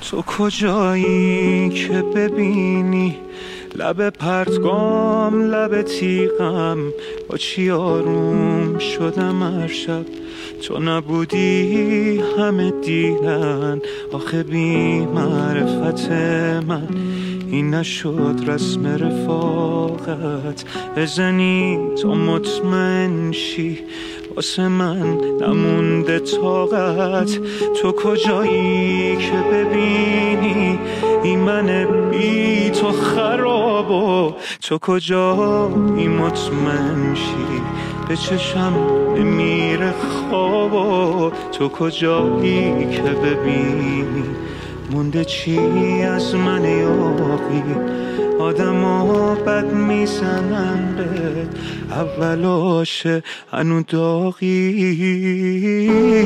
تو کجایی که ببینی لب پرتگام لب تیغم با چی آروم شدم هر شب تو نبودی همه دیدن آخه بی معرفت من این نشد رسم رفاقت بزنی تو مطمئن شی واسه من نمونده طاقت تو کجایی که ببینی این من بی تو خراب و تو کجایی مطمئن شی به چشم نمیره خواب و تو کجایی که ببینی مونده چی از من یاقی آدم ها بد میزنن به اول آشه هنو داغی